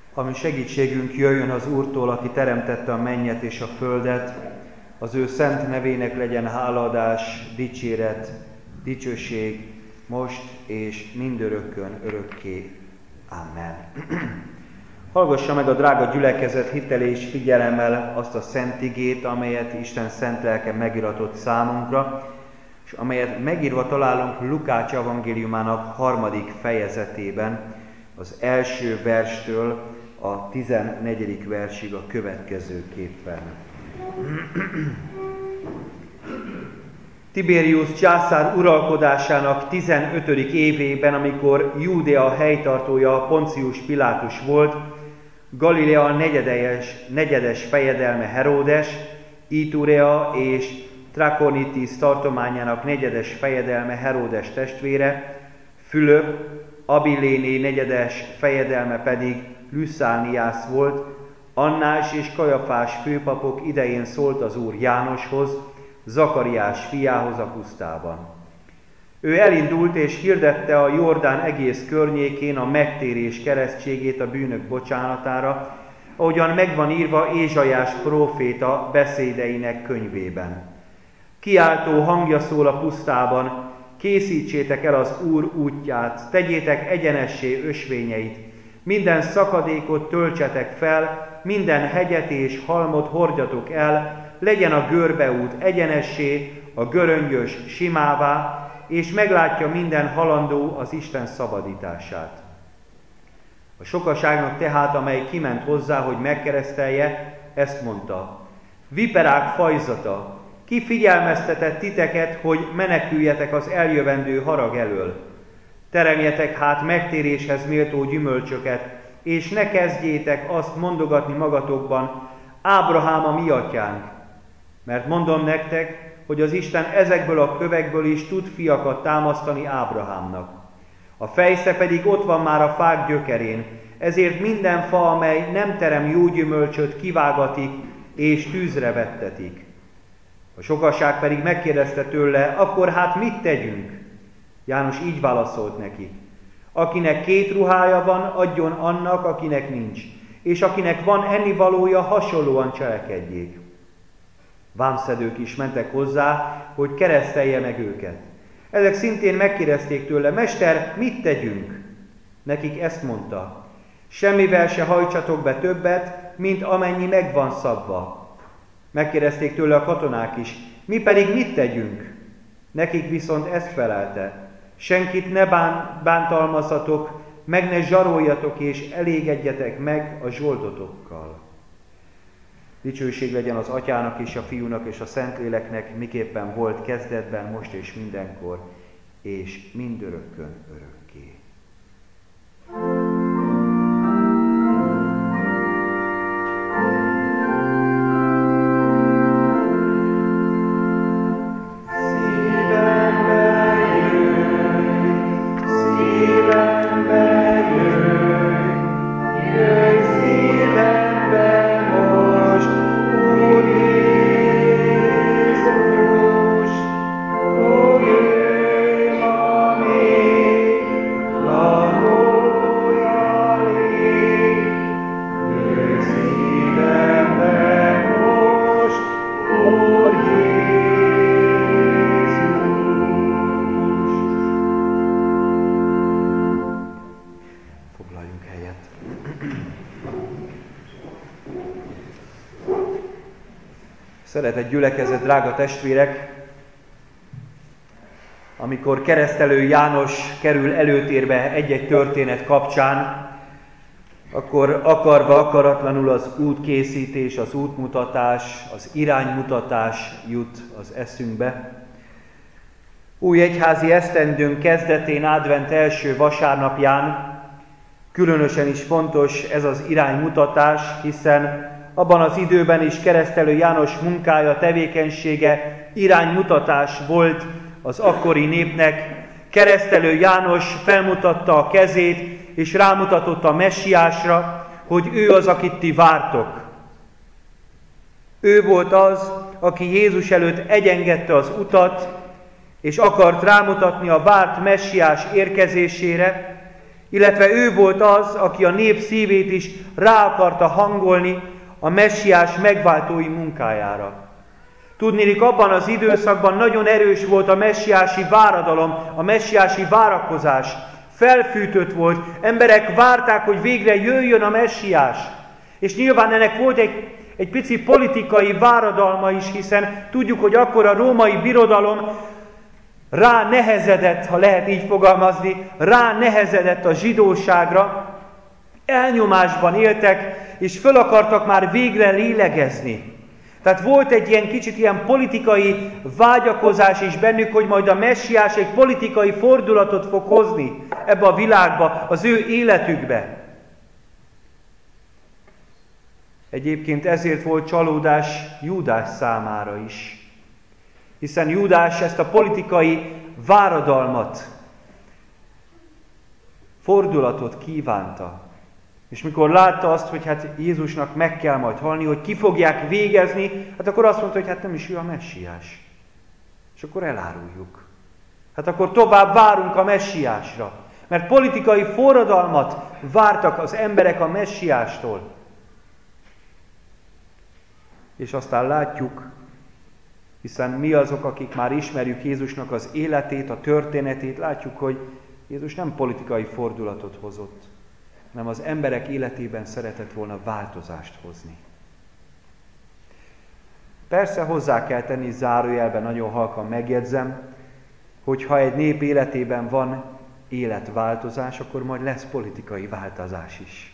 Ami segítségünk jöjjön az Úrtól, aki teremtette a mennyet és a földet, az ő szent nevének legyen hálaadás, dicséret, dicsőség, most és mindörökkön örökké. Amen. Hallgassa meg a drága gyülekezet hittel és figyelemmel azt a szent igét, amelyet Isten szent lelke megiratott számunkra, és amelyet megírva találunk Lukács evangéliumának 3. fejezetében, az első verstől a 14. versig a következőképpen. Tiberius császár uralkodásának 15. évében, amikor Júdea helytartója Poncius Pilátus volt, Galilea negyedes fejedelme Heródes, Iturea és Trakonitis tartományának negyedes fejedelme Heródes testvére, Fülöp, Abiléné negyedes fejedelme pedig Lüszániász volt, Annás és Kajafás főpapok idején szólt az Úr Jánoshoz, Zakariás fiához a pusztában. Ő elindult és hirdette a Jordán egész környékén a megtérés keresztségét a bűnök bocsánatára, ahogyan megvan írva Ézsaiás próféta beszédeinek könyvében. Kiáltó hangja szól a pusztában, készítsétek el az Úr útját, tegyétek egyenessé ösvényeit, minden szakadékot töltsetek fel, minden hegyet és halmot hordjatok el, legyen a görbeút egyenessé, a göröngyös simává, és meglátja minden halandó az Isten szabadítását. A sokaságnak tehát, amely kiment hozzá, hogy megkeresztelje, ezt mondta: viperák fajzata, ki figyelmeztetett titeket, hogy meneküljetek az eljövendő harag elől? Teremjetek hát megtéréshez méltó gyümölcsöket, és ne kezdjétek azt mondogatni magatokban: Ábrahám a mi atyánk. Mert mondom nektek, hogy az Isten ezekből a kövekből is tud fiakat támasztani Ábrahámnak. A fejsze pedig ott van már a fák gyökerén, ezért minden fa, amely nem terem jó gyümölcsöt, kivágatik és tűzre vettetik. A sokaság pedig megkérdezte tőle: akkor hát mit tegyünk? János így válaszolt neki: akinek 2 ruhája van, adjon annak, akinek nincs, és akinek van ennivalója, hasonlóan cselekedjék. Vámszedők is mentek hozzá, hogy keresztelje meg őket. Ezek szintén megkérdezték tőle: mester, mit tegyünk? Nekik ezt mondta: semmivel se hajtsatok be többet, mint amennyi meg van szabva. Megkérdezték tőle a katonák is: mi pedig mit tegyünk? Nekik viszont ezt felelte: senkit ne bántalmazzatok, meg ne zsaroljatok, és elégedjetek meg a zsoldotokkal. Dicsőség legyen az Atyának és a Fiúnak és a Szentléleknek, miképpen volt kezdetben, most és mindenkor, és mindörökkön örökké. Szeretett gyülekezet, drága testvérek! Amikor keresztelő János kerül előtérbe egy-egy történet kapcsán, akkor akarva akaratlanul az útkészítés, az útmutatás, az iránymutatás jut az eszünkbe. Új egyházi esztendőnk kezdetén, advent első vasárnapján különösen is fontos ez az iránymutatás, hiszen abban az időben is keresztelő János munkája, tevékenysége iránymutatás volt az akkori népnek. Keresztelő János felmutatta a kezét, és rámutatott a Messiásra, hogy ő az, akit ti vártok. Ő volt az, aki Jézus előtt egyengedte az utat, és akart rámutatni a várt Messiás érkezésére, illetve ő volt az, aki a nép szívét is rá akarta hangolni a messiás megváltói munkájára. Tudniillik, abban az időszakban nagyon erős volt a messiási váradalom, a messiási várakozás. Felfűtött volt, emberek várták, hogy végre jöjjön a messiás. És nyilván ennek volt egy pici politikai váradalma is, hiszen tudjuk, hogy akkor a római birodalom ránehezedett, ha lehet így fogalmazni, ránehezedett a zsidóságra, elnyomásban éltek, és föl akartak már végre lélegezni. Tehát volt egy ilyen kicsit ilyen politikai vágyakozás is bennük, hogy majd a messiás egy politikai fordulatot fog hozni ebbe a világba, az ő életükbe. Egyébként ezért volt csalódás Júdás számára is. Hiszen Júdás ezt a politikai váradalmat, fordulatot kívánta. És mikor látta azt, hogy hát Jézusnak meg kell majd halni, hogy ki fogják végezni, hát akkor azt mondta, hogy hát nem is ő a messiás. És akkor eláruljuk. Hát akkor tovább várunk a messiásra. Mert politikai forradalmat vártak az emberek a messiástól. És aztán látjuk, hiszen mi azok, akik már ismerjük Jézusnak az életét, a történetét, látjuk, hogy Jézus nem politikai fordulatot hozott, hanem az emberek életében szeretett volna változást hozni. Persze hozzá kell tenni, zárójelben nagyon halkan megjegyzem, hogy ha egy nép életében van életváltozás, akkor majd lesz politikai változás is.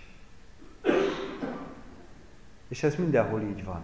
És ez mindenhol így van.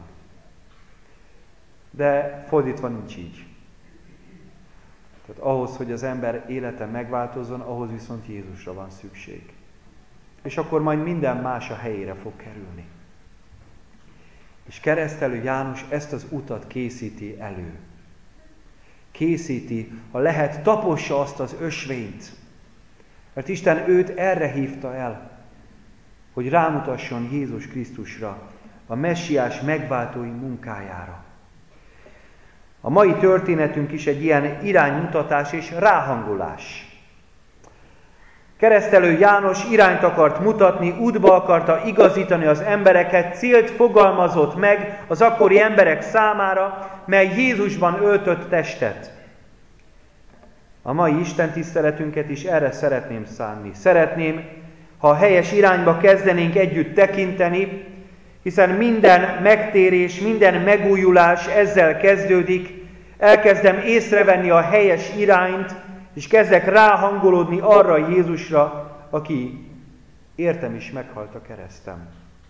De fordítva nincs így. Tehát ahhoz, hogy az ember élete megváltozzon, ahhoz viszont Jézusra van szükség. És akkor majd minden más a helyére fog kerülni. És Keresztelő János ezt az utat készíti elő. Készíti, ha lehet, tapossa azt az ösvényt. Mert Isten őt erre hívta el, hogy rámutasson Jézus Krisztusra, a messiás megváltói munkájára. A mai történetünk is egy ilyen iránymutatás és ráhangolás. Keresztelő János irányt akart mutatni, útba akarta igazítani az embereket, célt fogalmazott meg az akkori emberek számára, mely Jézusban öltött testet. A mai istentiszteletünket is erre szeretném szánni. Szeretném, ha a helyes irányba kezdenénk együtt tekinteni, hiszen minden megtérés, minden megújulás ezzel kezdődik, elkezdem észrevenni a helyes irányt, és kezdek ráhangolódni arra Jézusra, aki értem is meghalt a kereszten.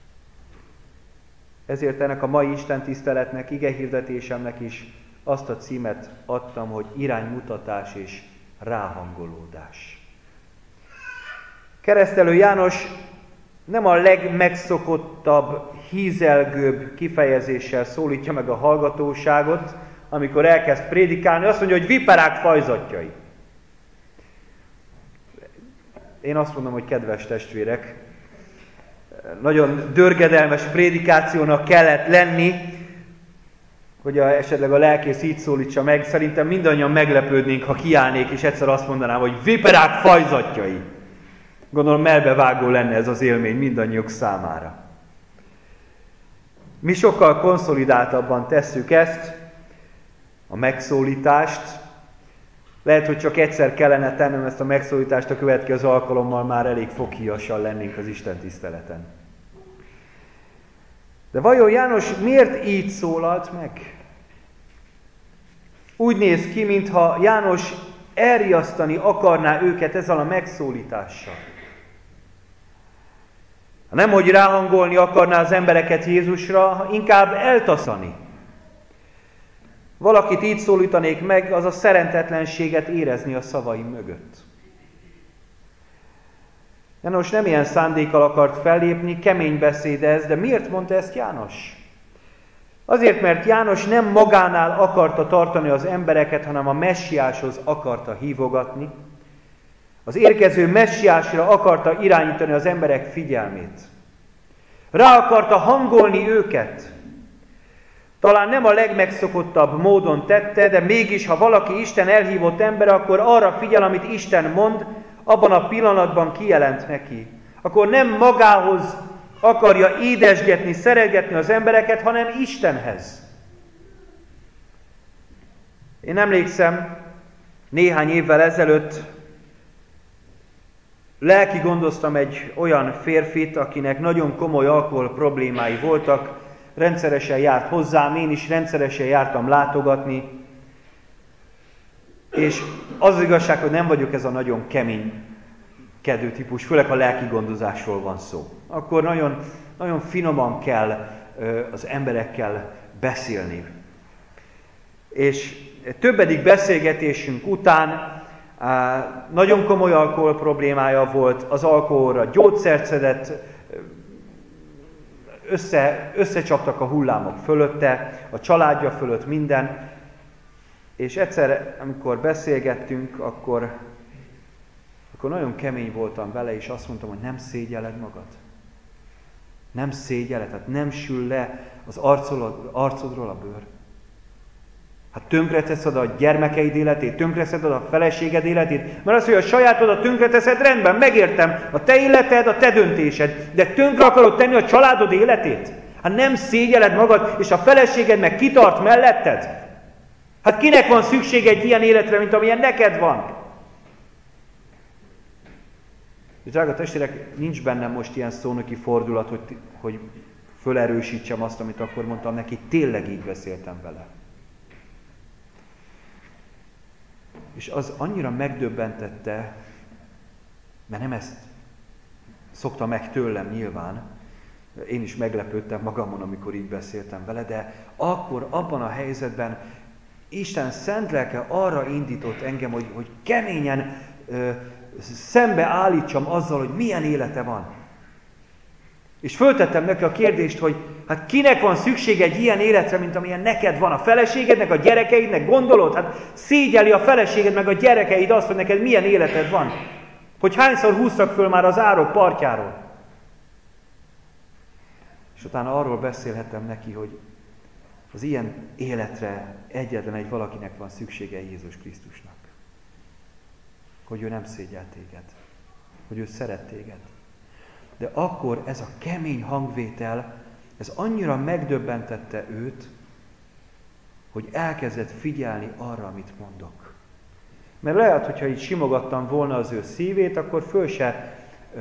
Ezért ennek a mai istentiszteletnek, igehirdetésemnek is azt a címet adtam, hogy iránymutatás és ráhangolódás. Keresztelő János nem a legmegszokottabb, hízelgőbb kifejezéssel szólítja meg a hallgatóságot, amikor elkezd prédikálni, azt mondja, hogy viperák fajzatjai. Én azt mondom, hogy kedves testvérek, nagyon dörgedelmes prédikációnak kellett lenni, hogy esetleg a lelkész így szólítsa meg. Szerintem mindannyian meglepődnénk, ha kiállnék, és egyszer azt mondanám, hogy viperák fajzatjai. Gondolom melbevágó lenne ez az élmény mindannyiuk számára. Mi sokkal konszolidáltabban tesszük ezt, a megszólítást. Lehet, hogy csak egyszer kellene tennem ezt a megszólítást, a következő alkalommal már elég foghíjasan lennénk az Isten tiszteleten. De vajon János miért így szólalt meg? Úgy néz ki, mintha János elriasztani akarná őket ezzel a megszólítással. Nem, hogy ráhangolni akarná az embereket Jézusra, inkább eltaszani. Valakit így szólítanék meg, az a szeretetlenséget érezni a szavaim mögött. János nem ilyen szándékkal akart fellépni, kemény beszéd ez, de miért mondta ezt János? Azért, mert János nem magánál akarta tartani az embereket, hanem a messiáshoz akarta hívogatni. Az érkező messiásra akarta irányítani az emberek figyelmét. Rá akarta hangolni őket. Talán nem a legmegszokottabb módon tette, de mégis, ha valaki Isten elhívott ember, akkor arra figyel, amit Isten mond, abban a pillanatban kijelent neki, akkor nem magához akarja édesgetni, szeretgetni az embereket, hanem Istenhez. Én emlékszem, néhány évvel ezelőtt lelki gondoztam egy olyan férfit, akinek nagyon komoly alkohol problémái voltak, rendszeresen járt hozzám, én is rendszeresen jártam látogatni, és az igazság, hogy nem vagyok ez a nagyon keménykedő típus, főleg ha lelki gondozásról van szó. Akkor nagyon, nagyon finoman kell az emberekkel beszélni. És többedik beszélgetésünk után nagyon komoly alkohol problémája volt, az alkoholra gyógyszert szedett, összecsaptak a hullámok fölötte, a családja fölött minden, és egyszer, amikor beszélgettünk, akkor nagyon kemény voltam vele, és azt mondtam, hogy nem szégyelled magad. Nem szégyelled, tehát nem sül le az arcodról a bőr. Hát tönkreteszed a gyermekeid életét, tönkreteszed a feleséged életét, mert az, hogy a sajátodat tönkreteszed, rendben, megértem, a te életed, a te döntésed, de tönkre akarod tenni a családod életét? Hát nem szégyelled magad, és a feleséged meg kitart melletted? Hát kinek van szüksége egy ilyen életre, mint amilyen neked van? És drága testvérek, nincs bennem most ilyen szónoki fordulat, hogy fölerősítsem azt, amit akkor mondtam neki, tényleg így beszéltem vele. És az annyira megdöbbentette, mert nem ezt szokta meg tőlem nyilván, én is meglepődtem magamon, amikor így beszéltem vele, de akkor, abban a helyzetben Isten szent lelke arra indított engem, hogy keményen szembe állítsam azzal, hogy milyen élete van. És föltettem neki a kérdést, hogy hát kinek van szüksége egy ilyen életre, mint amilyen neked van? A feleségednek, a gyerekeidnek, gondolod? Hát szégyeli a feleséged meg a gyerekeid azt, hogy neked milyen életed van. Hogy hányszor húztak föl már az árok partjáról. És utána arról beszélhettem neki, hogy az ilyen életre egyetlen egy valakinek van szüksége Jézus Krisztusnak. Hogy ő nem szégyel téged. Hogy ő szeret téged. De akkor ez a kemény hangvétel, ez annyira megdöbbentette őt, hogy elkezdett figyelni arra, amit mondok. Mert lehet, hogyha így simogattam volna az ő szívét, akkor föl se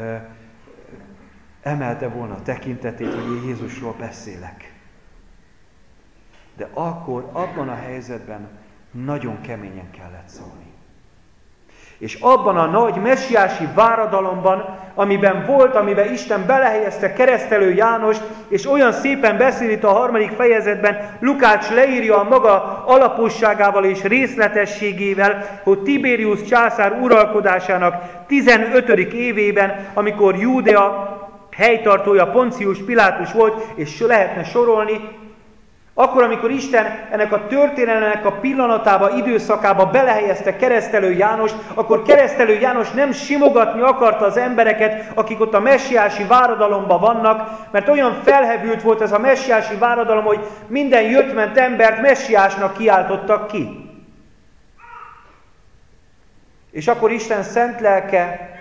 emelte volna a tekintetét, hogy én Jézusról beszélek. De akkor, abban a helyzetben nagyon keményen kellett szólni. És abban a nagy messiási váradalomban, amiben volt, amiben Isten belehelyezte Keresztelő Jánost, és olyan szépen beszél itt a 3. fejezetben, Lukács leírja a maga alaposságával és részletességével, hogy Tiberius császár uralkodásának 15. évében, amikor Júdea helytartója Poncius Pilátus volt, és lehetne sorolni, akkor, amikor Isten ennek a történelmek a pillanatába, időszakába belehelyezte Keresztelő Jánost, akkor Keresztelő János nem simogatni akarta az embereket, akik ott a messiási váradalomban vannak, mert olyan felhevült volt ez a messiási váradalom, hogy minden jött-ment embert messiásnak kiáltottak ki. És akkor Isten szent lelke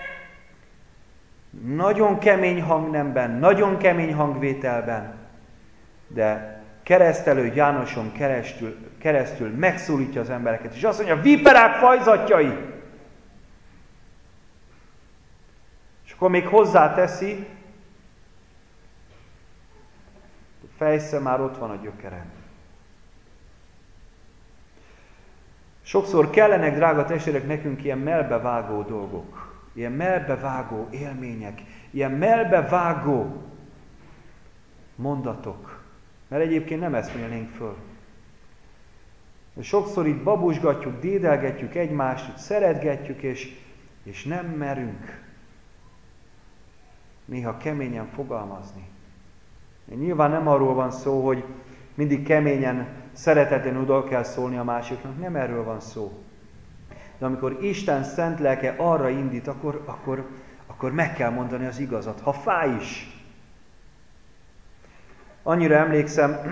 nagyon kemény hangnemben, nagyon kemény hangvételben, de Keresztelő Jánoson keresztül megszólítja az embereket, és azt mondja, viperák fajzatjai! És akkor még hozzáteszi, fejsze már ott van a gyökerem. Sokszor kellenek, drága testvérek, nekünk ilyen melbevágó dolgok, ilyen melbevágó élmények, ilyen melbevágó mondatok. Mert egyébként nem ezt mélnénk föl. Sokszor itt babusgatjuk, dédelgetjük egymást, szeretgetjük, és nem merünk néha keményen fogalmazni. Nyilván nem arról van szó, hogy mindig keményen, szeretetlenül oda kell szólni a másiknak, nem erről van szó. De amikor Isten szent lelke arra indít, akkor meg kell mondani az igazat, ha fáj is. Annyira emlékszem,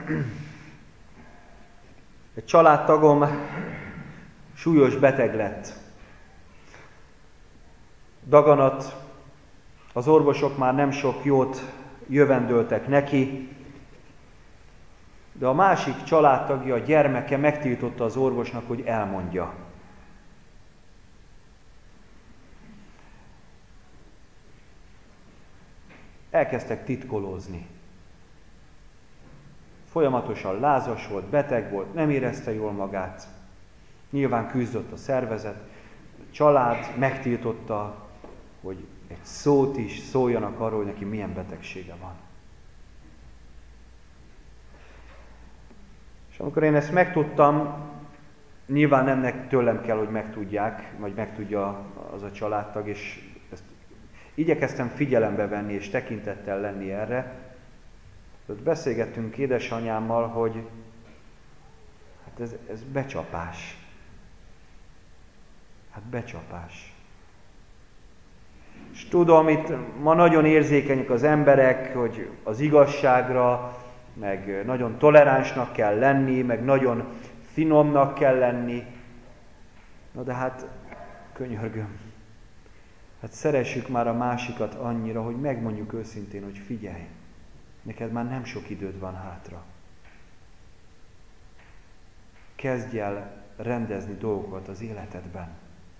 egy családtagom súlyos beteg lett. daganat, az orvosok már nem sok jót jövendöltek neki, de a másik családtagja, a gyermeke megtiltotta az orvosnak, hogy elmondja. Elkezdtek titkolózni. Folyamatosan lázas volt, beteg volt, nem érezte jól magát. Nyilván küzdött a szervezet, a család megtiltotta, hogy egy szót is szóljanak arról, hogy neki milyen betegsége van. És amikor én ezt megtudtam, nyilván nem tőlem kell, hogy megtudják, vagy megtudja az a családtag, és ezt igyekeztem figyelembe venni, és tekintettel lenni erre. Ott beszélgettünk édesanyámmal, hogy hát ez becsapás. Hát becsapás. És tudom, itt ma nagyon érzékenyek az emberek, hogy az igazságra, meg nagyon toleránsnak kell lenni, meg nagyon finomnak kell lenni. Na de hát, könyörgöm, hát szeressük már a másikat annyira, hogy megmondjuk őszintén, hogy figyelj, neked már nem sok időd van hátra. Kezdj el rendezni dolgokat az életedben.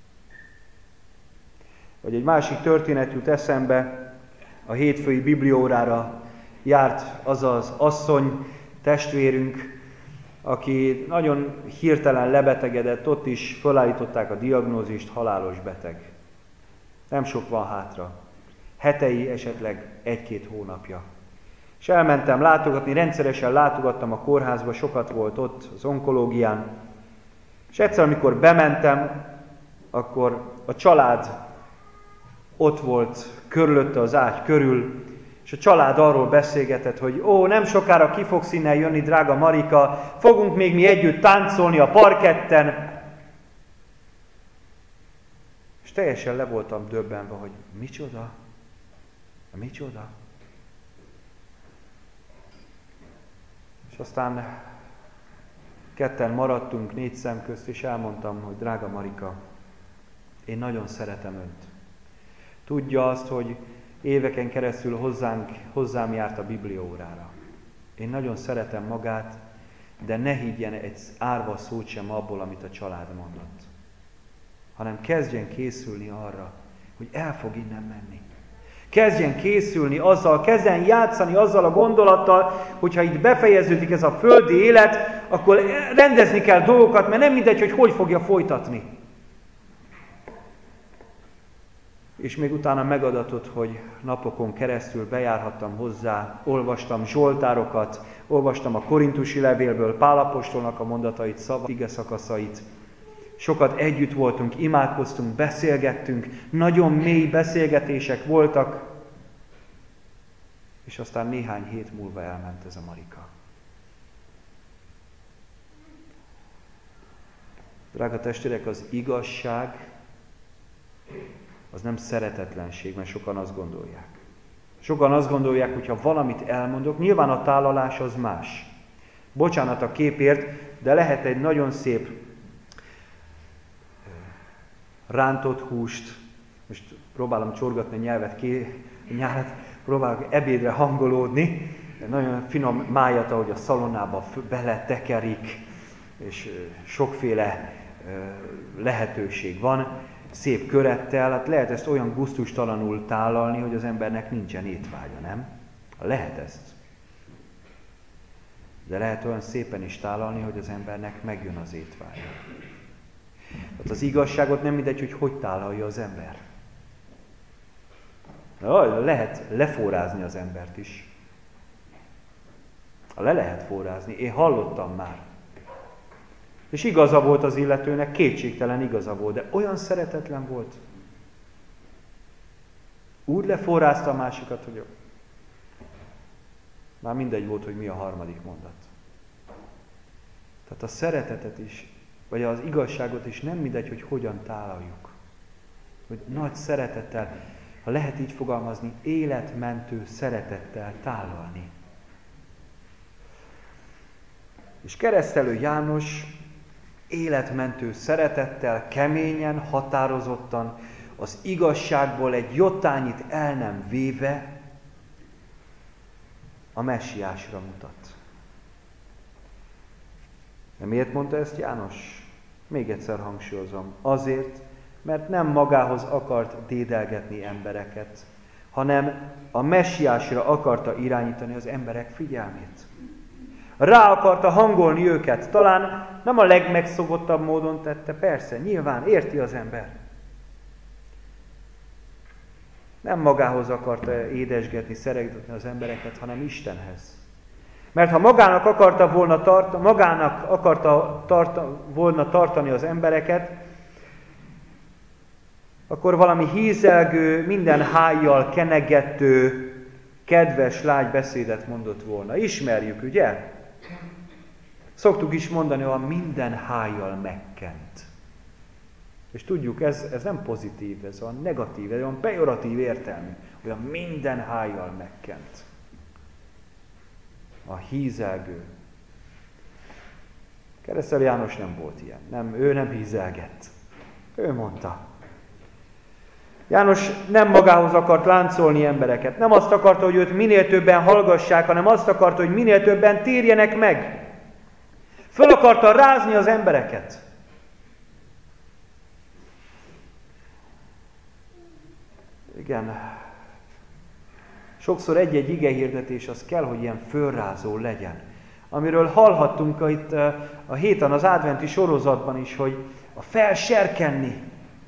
Vagy egy másik történet jut eszembe, a hétfői bibliaórára járt az az asszony, testvérünk, aki nagyon hirtelen lebetegedett, ott is felállították a diagnózist, halálos beteg. Nem sok van hátra. Hetei, esetleg 1-2 hónapja. És elmentem látogatni, rendszeresen látogattam a kórházba, sokat volt ott az onkológián. És egyszer, amikor bementem, akkor a család ott volt körülötte az ágy körül, és a család arról beszélgetett, hogy nem sokára ki fogsz innen jönni, drága Marika, fogunk még mi együtt táncolni a parketten. És teljesen le voltam döbbenve, hogy micsoda? Micsoda? És aztán ketten maradtunk 4 szem közt, és elmondtam, hogy drága Marika, én nagyon szeretem Önt. Tudja azt, hogy éveken keresztül hozzám járt a bibliaórára. Én nagyon szeretem magát, de ne higgyen egy árva szót sem abból, amit a család mondott. Hanem kezdjen készülni arra, hogy el fog innen menni. Kezdjen készülni azzal, kezdjen játszani azzal a gondolattal, hogyha itt befejeződik ez a földi élet, akkor rendezni kell dolgokat, mert nem mindegy, hogy fogja folytatni. És még utána megadatott, hogy napokon keresztül bejárhattam hozzá, olvastam zsoltárokat, olvastam a korintusi levélből Pál apostolnak a mondatait, ige szakaszait. Sokat együtt voltunk, imádkoztunk, beszélgettünk, nagyon mély beszélgetések voltak, és aztán néhány hét múlva elment ez a Marika. Drága testvérek, az igazság az nem szeretetlenség, mert sokan azt gondolják. Sokan azt gondolják, hogy ha valamit elmondok, nyilván a tálalás az más. Bocsánat a képért, de lehet egy nagyon szép rántott húst, most próbálom csorgatni a nyelvet, próbálok ebédre hangolódni, nagyon finom májat, ahogy a szalonába beletekerik, és sokféle lehetőség van, szép körettel, hát lehet ezt olyan gusztustalanul tálalni, hogy az embernek nincsen étvágya, nem? Lehet ezt. De lehet olyan szépen is tálalni, hogy az embernek megjön az étvágya. Hát az igazságot nem mindegy, hogy tálalja az ember. Lehet leforrázni az embert is. Le lehet forrázni. Én hallottam már. És igaza volt az illetőnek, kétségtelen igaza volt, de olyan szeretetlen volt. Úgy leforrázta a másikat, hogy már mindegy volt, hogy mi a harmadik mondat. Tehát a szeretetet is, vagy az igazságot is nem mindegy, hogy hogyan tálaljuk. Hogy nagy szeretettel, ha lehet így fogalmazni, életmentő szeretettel tálalni. És Keresztelő János életmentő szeretettel, keményen, határozottan az igazságból egy jottányit el nem véve a messiásra mutat. De miért mondta ezt János? Még egyszer hangsúlyozom. Azért, mert nem magához akart dédelgetni embereket, hanem a messiásra akarta irányítani az emberek figyelmét. Rá akarta hangolni őket. Talán nem a legmegszokottabb módon tette, persze, nyilván érti az ember. Nem magához akarta édesgetni, szeretgetni az embereket, hanem Istenhez. Mert ha magának akarta volna tartani az embereket, akkor valami hízelgő, minden hájjal kenegető, kedves, lágy beszédet mondott volna. Ismerjük, ugye? Szoktuk is mondani, hogy minden hájjal megkent. És tudjuk, ez nem pozitív, ez olyan negatív, ez olyan pejoratív értelmű, olyan minden hájjal megkent. A hízelgő. Keresztelő János nem volt ilyen. Ő nem hízelgett. Ő mondta. János nem magához akart láncolni embereket. Nem azt akarta, hogy őt minél többen hallgassák, hanem azt akarta, hogy minél többen térjenek meg. Föl akarta rázni az embereket. Igen. Sokszor egy-egy igehirdetés az kell, hogy ilyen fölrázó legyen. Amiről hallhattunk itt a héten az adventi sorozatban is, hogy a felserkenni.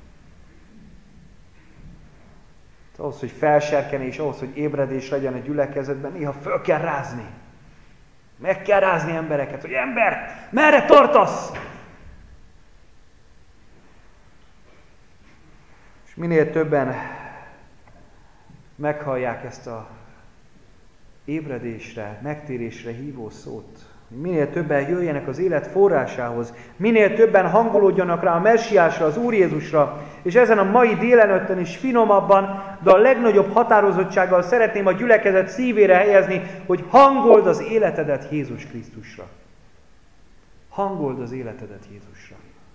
Ahhoz, hogy felserkenni, és ahhoz, hogy ébredés legyen a gyülekezetben, néha föl kell rázni. Meg kell rázni embereket, hogy ember, merre tartasz? És minél többen meghallják ezt a ébredésre, megtérésre hívó szót, minél többen jöjjenek az élet forrásához, minél többen hangolódjanak rá a messiásra, az Úr Jézusra, és ezen a mai délelőttön is finomabban, de a legnagyobb határozottsággal szeretném a gyülekezet szívére helyezni, hogy hangold az életedet Jézus Krisztusra. Hangold az életedet Jézusra.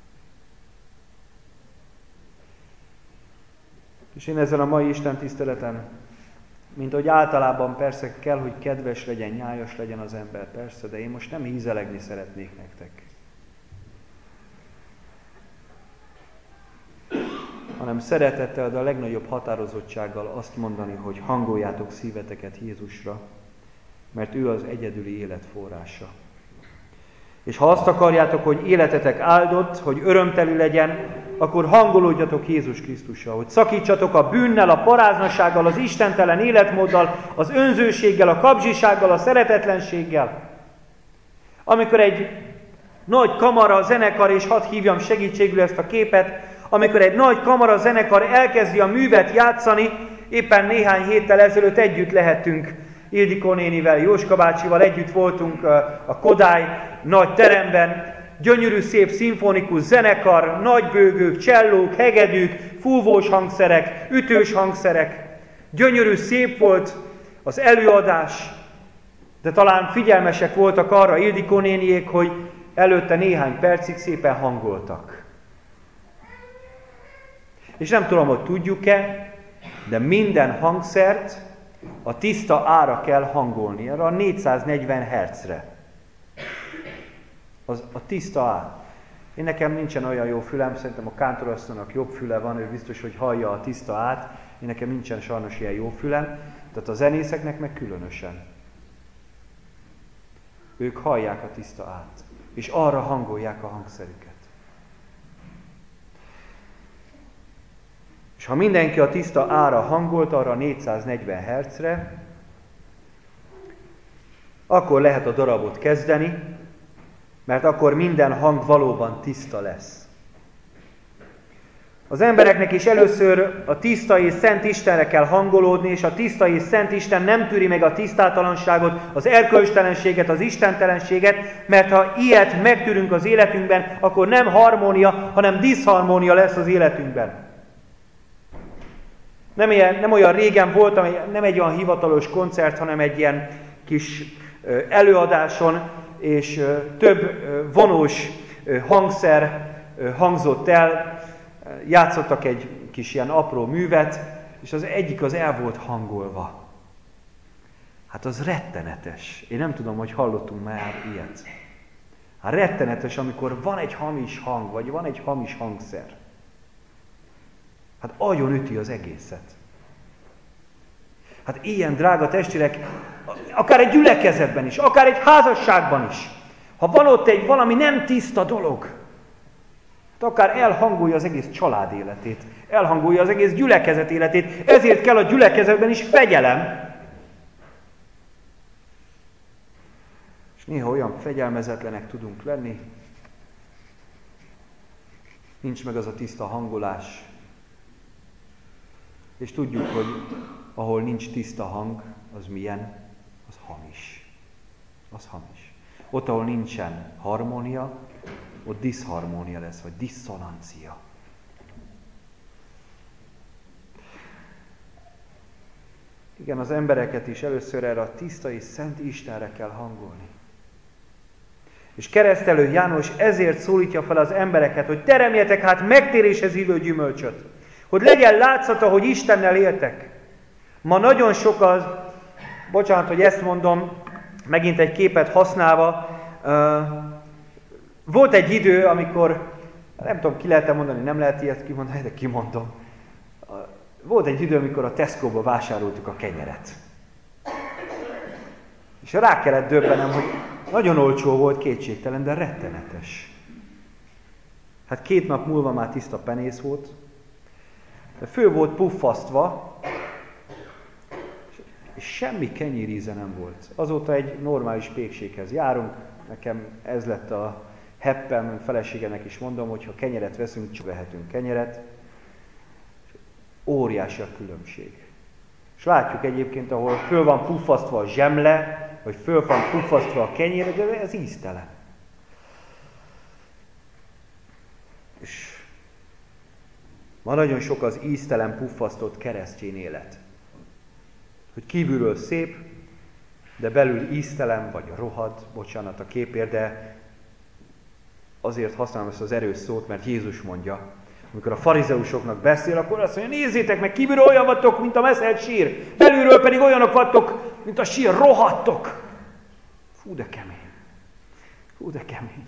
És én ezen a mai Isten tiszteleten, mint ahogy általában persze kell, hogy kedves legyen, nyájas legyen az ember, persze, de én most nem hízelegni szeretnék nektek. Hanem szeretettel, de a legnagyobb határozottsággal azt mondani, hogy hangoljátok szíveteket Jézusra, mert ő az egyedüli élet forrása. És ha azt akarjátok, hogy életetek áldott, hogy örömtelű legyen, akkor hangolódjatok Jézus Krisztusra, hogy szakítsatok a bűnnel, a paráznasággal, az istentelen életmóddal, az önzőséggel, a kapzsisággal, a szeretetlenséggel. Amikor egy nagy kamara zenekar, és hadd hívjam segítségül ezt a képet, amikor egy nagy kamara zenekar elkezdi a művet játszani, éppen néhány héttel ezelőtt együtt lehettünk Ildikó nénivel, Jóska bácsival együtt voltunk a Kodály nagy teremben, gyönyörű szép szimfonikus zenekar, nagybőgők, csellók, hegedűk, fúvós hangszerek, ütős hangszerek. Gyönyörű szép volt az előadás, de talán figyelmesek voltak arra Ildikó néniék, hogy előtte néhány percig szépen hangoltak. És nem tudom, hogy tudjuk-e, de minden hangszert a tiszta ára kell hangolni, arra a 440 Hz-re. Az a tiszta ár. Én nekem nincsen olyan jó fülem, szerintem a kántorasszonynak jobb füle van, ő biztos, hogy hallja a tiszta át. Én nekem nincsen sajnos ilyen jó fülem, tehát a zenészeknek meg különösen. Ők hallják a tiszta át, és arra hangolják a hangszerüket. És ha mindenki a tiszta ára hangolt arra 440 Hz-re, akkor lehet a darabot kezdeni, mert akkor minden hang valóban tiszta lesz. Az embereknek is először a tiszta és szent Istenre kell hangolódni, és a tiszta és szent Isten nem tűri meg a tisztátalanságot, az erkölcstelenséget, az istentelenséget, mert ha ilyet megtűrünk az életünkben, akkor nem harmónia, hanem diszharmónia lesz az életünkben. Nem olyan régen volt, nem egy olyan hivatalos koncert, hanem egy ilyen kis előadáson, és több vonós hangszer hangzott el, játszottak egy kis ilyen apró művet, és az egyik az el volt hangolva. Hát az rettenetes. Én nem tudom, hogy hallottunk már ilyet. Hát rettenetes, amikor van egy hamis hang, vagy van egy hamis hangszer. Hát agyon üti az egészet. Hát ilyen, drága testvérek, akár egy gyülekezetben is, akár egy házasságban is, ha van ott egy valami nem tiszta dolog, hát akár elhangolja az egész család életét, elhangolja az egész gyülekezet életét, ezért kell a gyülekezetben is fegyelem. És néha olyan fegyelmezetlenek tudunk lenni, nincs meg az a tiszta hangolás, és tudjuk, hogy ahol nincs tiszta hang, az milyen? Az hamis. Az hamis. Ott, ahol nincsen harmónia, ott diszharmónia lesz, vagy disszonancia. Igen, az embereket is először erre a tiszta és szent Istenre kell hangolni. És Keresztelő János ezért szólítja fel az embereket, hogy teremjetek hát megtéréshez illő gyümölcsöt. Hogy legyen látszata, hogy Istennel éltek. Ma nagyon sok az, bocsánat, hogy ezt mondom, megint egy képet használva, volt egy idő, amikor, nem tudom, ki lehet mondani, nem lehet ilyet kimondani, de kimondom. Volt egy idő, amikor a Tesco-ba vásároltuk a kenyeret. És rá kellett döbbenem, hogy nagyon olcsó volt, kétségtelen, de rettenetes. Hát 2 nap múlva már tiszta penész volt, de fő volt puffasztva, és semmi kenyéríze nem volt. Azóta egy normális pékséghez járunk, nekem ez lett a heppem, feleségenek is mondom, hogy ha kenyeret veszünk, csak vehetünk kenyeret. Óriási a különbség. És látjuk egyébként, ahol föl van puffasztva a zsemle, vagy föl van puffasztva a kenyér, de ez íztelen. És ma nagyon sok az íztelen, puffasztott keresztény élet. Hogy kívülről szép, de belül íztelen, vagy rohad, bocsánat a képért, de azért használom ezt az erős szót, mert Jézus mondja, amikor a farizeusoknak beszél, akkor azt mondja, nézzétek meg, kívülről olyan vagytok, mint a meszelt sír, belülről pedig olyanok vagytok, mint a sír, rohadtok. Fú, de kemény. Fú, de kemény.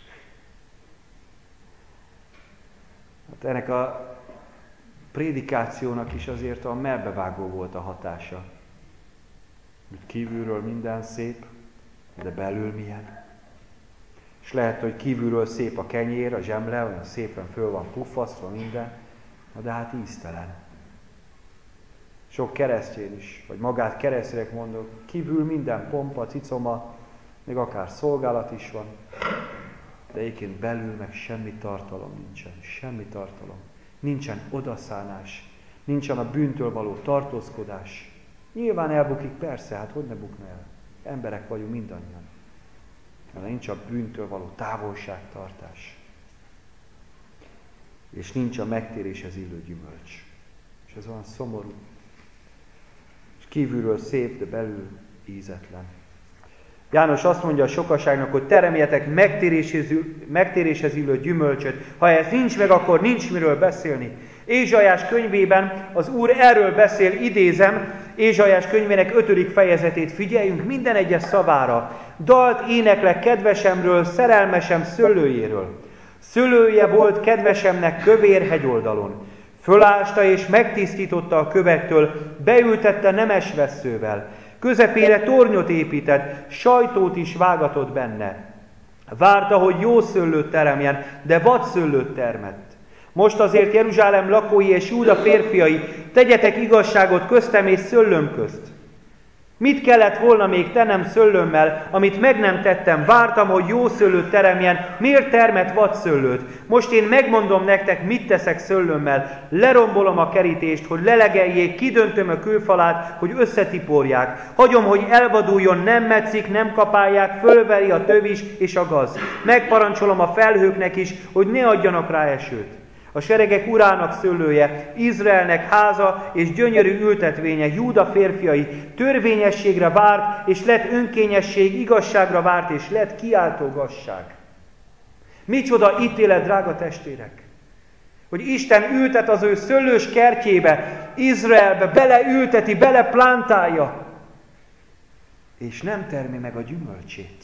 Hát ennek a prédikációnak is azért a melbevágó volt a hatása. Hogy kívülről minden szép, de belül milyen. És lehet, hogy kívülről szép a kenyér, a zsemle, olyan szépen föl van puffasztva minden, de hát íztelen. Sok keresztény is, vagy magát keresztények mondok, kívül minden pompa, cicoma, még akár szolgálat is van, de egyébként belül meg semmi tartalom nincsen, semmi tartalom. Nincsen odaszánás, nincsen a bűntől való tartózkodás. Nyilván elbukik, persze, hát hogy ne bukna el? Emberek vagyunk mindannyian. De nincs a bűntől való távolságtartás. És nincs a megtéréshez illő gyümölcs. És ez olyan szomorú. És kívülről szép, de belül ízetlen. János azt mondja a sokaságnak, hogy teremjetek megtéréshez illő gyümölcsöt. Ha ez nincs meg, akkor nincs miről beszélni. Ézsaiás könyvében az Úr erről beszél, idézem, Ézsaiás könyvének 5. fejezetét, figyeljünk minden egyes szavára. Dalt éneklek kedvesemről, szerelmesem szőlőjéről. Szőlője volt kedvesemnek kövér hegyoldalon. Fölásta és megtisztította a kövektől, beültette nemes vesszővel. Közepére tornyot épített, sajtót is vágatott benne. Várta, hogy jó szőlőt teremjen, de vad szőlőt termett. Most azért Jeruzsálem lakói és Júda férfiai, tegyetek igazságot köztem és szőlőm közt. Mit kellett volna még tennem szőlőmmel, amit meg nem tettem? Vártam, hogy jó szőlőt teremjen, miért termett vad szőlőt? Most én megmondom nektek, mit teszek szőlőmmel. Lerombolom a kerítést, hogy lelegeljék, kidöntöm a kőfalát, hogy összetiporják. Hagyom, hogy elvaduljon, nem metszik, nem kapálják, fölveri a tövis és a gaz. Megparancsolom a felhőknek is, hogy ne adjanak rá esőt. A seregek urának szőlője, Izraelnek háza és gyönyörű ültetvénye, Júda férfiai, törvényességre várt, és lett önkényesség, igazságra várt, és lett kiáltógasság. Micsoda ítélet, drága testvérek! Hogy Isten ültet az ő szőlős kertjébe, Izraelbe, beleülteti, beleplántálja, és nem termi meg a gyümölcsét.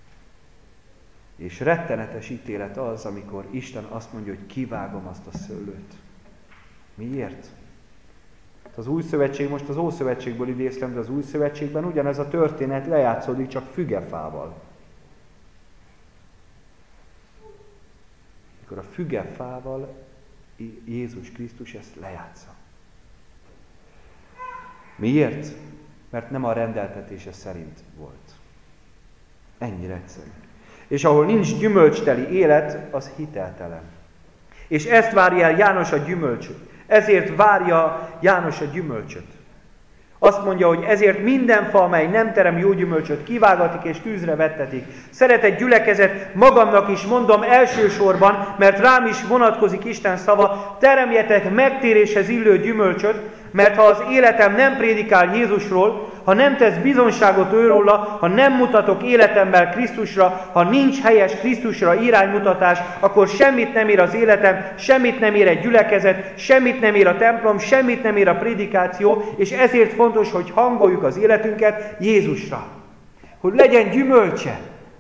És rettenetes ítélet az, amikor Isten azt mondja, hogy kivágom azt a szőlőt. Miért? Az új szövetség, most az Ószövetségből idéztem, de az új szövetségben ugyanez a történet lejátszódik, csak fügefával. Mikor a fügefával Jézus Krisztus ezt lejátsza. Miért? Mert nem a rendeltetése szerint volt. Ennyire egyszerű. És ahol nincs gyümölcsteli élet, az hiteltelen. És ezt várja el János a gyümölcsöt. Ezért várja János a gyümölcsöt. Azt mondja, hogy ezért minden fa, amely nem terem jó gyümölcsöt, kivágatik és tűzre vettetik. Szeretett gyülekezet, magamnak is mondom elsősorban, mert rám is vonatkozik Isten szava, teremjetek megtéréshez illő gyümölcsöt, mert ha az életem nem prédikál Jézusról, ha nem tesz bizonságot őróla, ha nem mutatok életemmel Krisztusra, ha nincs helyes Krisztusra iránymutatás, akkor semmit nem ér az életem, semmit nem ér egy gyülekezet, semmit nem ér a templom, semmit nem ér a prédikáció, és ezért fontos, hogy hangoljuk az életünket Jézusra. Hogy legyen gyümölcse.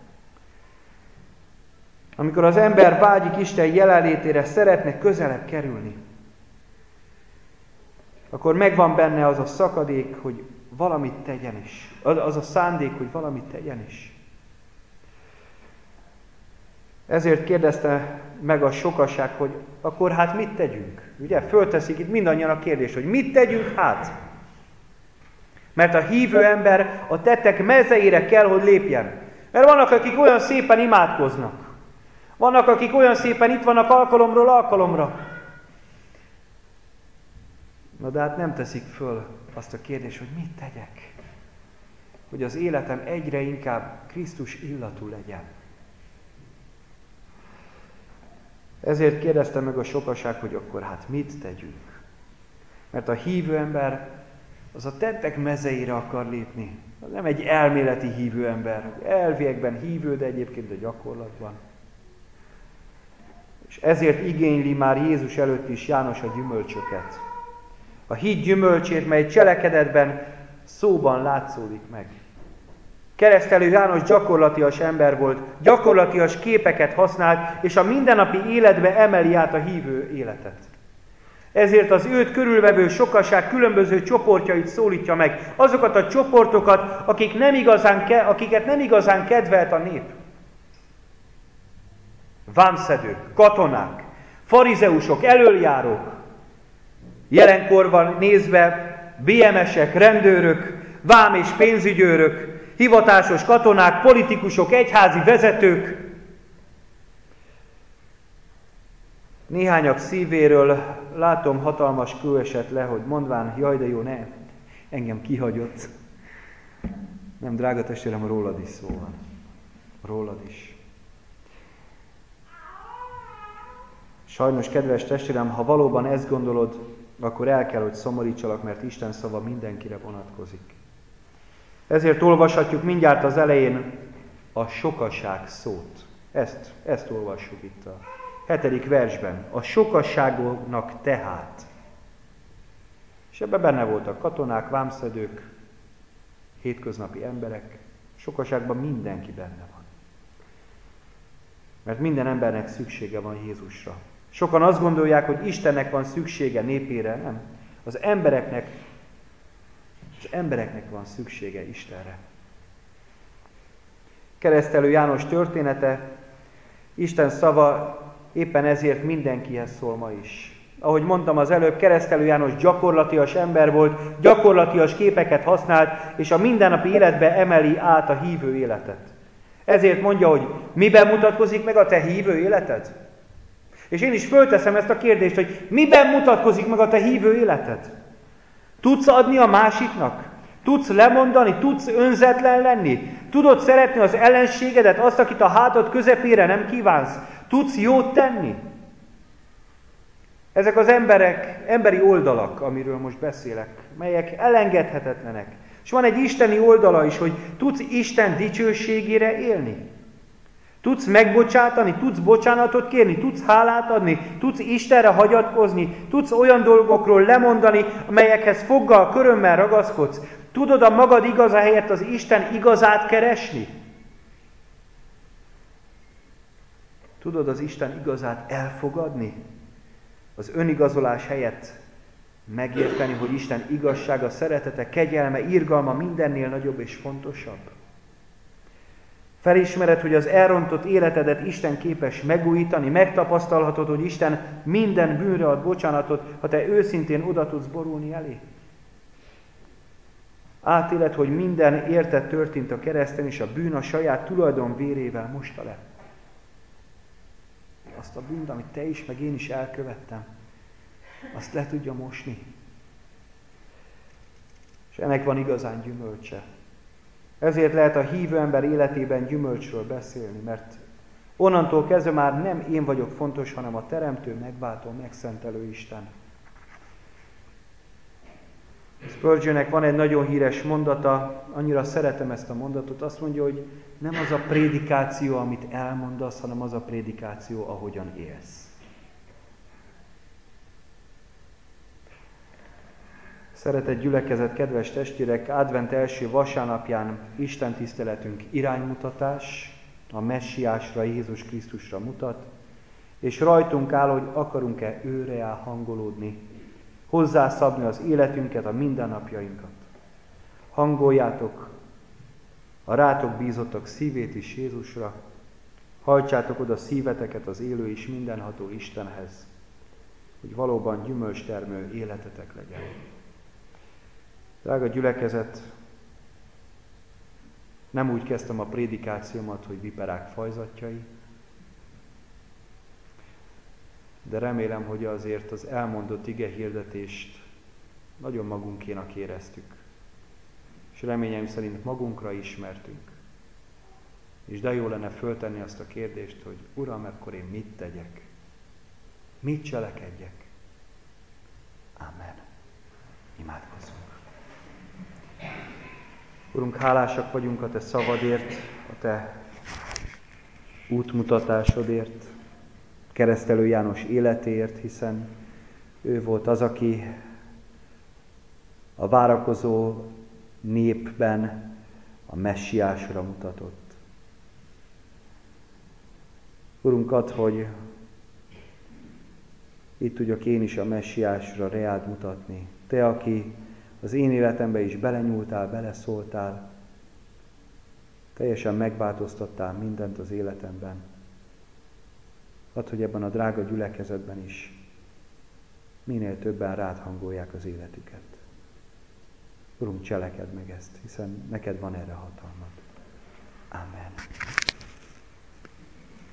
Amikor az ember vágyik Isten jelenlétére, szeretne közelebb kerülni, akkor megvan benne az a szakadék, hogy valamit tegyen is. Az a szándék, hogy valamit tegyen is. Ezért kérdezte meg a sokaság, hogy akkor hát mit tegyünk? Ugye, fölteszik itt mindannyian a kérdést, hogy mit tegyünk hát? Mert a hívő ember a tettek mezeire kell, hogy lépjen. Mert vannak, akik olyan szépen imádkoznak. Vannak, akik olyan szépen itt vannak alkalomról alkalomra. Na de hát nem teszik föl azt a kérdést, hogy mit tegyek? Hogy az életem egyre inkább Krisztus illatú legyen. Ezért kérdezte meg a sokaság, hogy akkor hát mit tegyünk? Mert a hívő ember az a tettek mezeire akar lépni. Az nem egy elméleti hívő ember, elviekben hívő, de egyébként a gyakorlatban. És ezért igényli már Jézus előtt is János a gyümölcsöket. A hit gyümölcsét, mely cselekedetben, szóban látszódik meg. Keresztelő János gyakorlatias ember volt, gyakorlatias képeket használt, és a mindennapi életbe emeli át a hívő életet. Ezért az őt körülvevő sokaság különböző csoportjait szólítja meg, azokat a csoportokat, akiket nem igazán kedvelt a nép. Vámszedők, katonák, farizeusok, elöljárók, jelenkorban nézve BMS-ek, rendőrök, vám- és pénzügyőrök, hivatásos katonák, politikusok, egyházi vezetők. Néhányak szívéről látom hatalmas kő esett le, hogy mondván, jaj de jó, ne, engem kihagyott. Nem, drága testvérem, rólad is szó van. Rólad is. Sajnos, kedves testvérem, ha valóban ezt gondolod, akkor el kell, hogy szomorítsalak, mert Isten szava mindenkire vonatkozik. Ezért olvashatjuk mindjárt az elején a sokaság szót. Ezt olvassuk itt a 7. versben. A sokaságoknak tehát. És ebben benne voltak katonák, vámszedők, hétköznapi emberek. Sokaságban mindenki benne van. Mert minden embernek szüksége van Jézusra. Sokan azt gondolják, hogy Istennek van szüksége népére, nem. Az embereknek van szüksége Istenre. Keresztelő János története, Isten szava éppen ezért mindenkihez szól ma is. Ahogy mondtam az előbb, Keresztelő János gyakorlatias ember volt, gyakorlatias képeket használt, és a mindennapi életbe emeli át a hívő életet. Ezért mondja, hogy miben mutatkozik meg a te hívő életed? És én is fölteszem ezt a kérdést, hogy miben mutatkozik meg a te hívő életed? Tudsz adni a másiknak? Tudsz lemondani? Tudsz önzetlen lenni? Tudod szeretni az ellenségedet, azt, akit a hátad közepére nem kívánsz? Tudsz jót tenni? Ezek az emberi oldalak, amiről most beszélek, melyek elengedhetetlenek. És van egy isteni oldala is, hogy tudsz Isten dicsőségére élni. Tudsz megbocsátani, tudsz bocsánatot kérni, tudsz hálát adni, tudsz Istenre hagyatkozni, tudsz olyan dolgokról lemondani, amelyekhez foggal, körömmel ragaszkodsz. Tudod a magad igaza helyett az Isten igazát keresni? Tudod az Isten igazát elfogadni? Az önigazolás helyett megérteni, hogy Isten igazsága, szeretete, kegyelme, irgalma mindennél nagyobb és fontosabb? Felismered, hogy az elrontott életedet Isten képes megújítani, megtapasztalhatod, hogy Isten minden bűnre ad bocsánatot, ha te őszintén oda tudsz borulni elé. Átéled, hogy minden érted történt a kereszten, és a bűn a saját tulajdon vérével mosta le. Azt a bűnt, amit te is, meg én is elkövettem, azt le tudja mosni. És ennek van igazán gyümölcse. Ezért lehet a hívő ember életében gyümölcsről beszélni, mert onnantól kezdve már nem én vagyok fontos, hanem a teremtő, megváltó, megszentelő Isten. Spurgeonnek van egy nagyon híres mondata, annyira szeretem ezt a mondatot, azt mondja, hogy nem az a prédikáció, amit elmondasz, hanem az a prédikáció, ahogyan élsz. Szeretett gyülekezet, kedves testvérek, advent első vasárnapján Isten tiszteletünk iránymutatás, a messiásra, Jézus Krisztusra mutat, és rajtunk áll, hogy akarunk-e őre hangolódni, hozzászabni az életünket, a mindennapjainkat. Hangoljátok a rátok bízottak szívét is Jézusra, hajtsátok oda szíveteket az élő és mindenható Istenhez, hogy valóban gyümölcstermő életetek legyen. Drága gyülekezet, nem úgy kezdtem a prédikációmat, hogy viperák fajzatjai, de remélem, hogy azért az elmondott igehirdetést nagyon magunkénak éreztük, és reményeim szerint magunkra ismertünk. És de jó lenne föltenni azt a kérdést, hogy Uram, akkor én mit tegyek? Mit cselekedjek? Amen. Imádkozzunk. Urunk, hálásak vagyunk a Te szavadért, a Te útmutatásodért, Keresztelő János életéért, hiszen ő volt az, aki a várakozó népben a messiásra mutatott. Urunk, add, hogy itt tudjak én is a messiásra reád mutatni. Te, aki az én életembe is belenyúltál, beleszóltál, teljesen megváltoztattál mindent az életemben. Add, hogy ebben a drága gyülekezetben is minél többen rád hangolják az életüket. Urunk, cselekedd meg ezt, hiszen neked van erre hatalmad.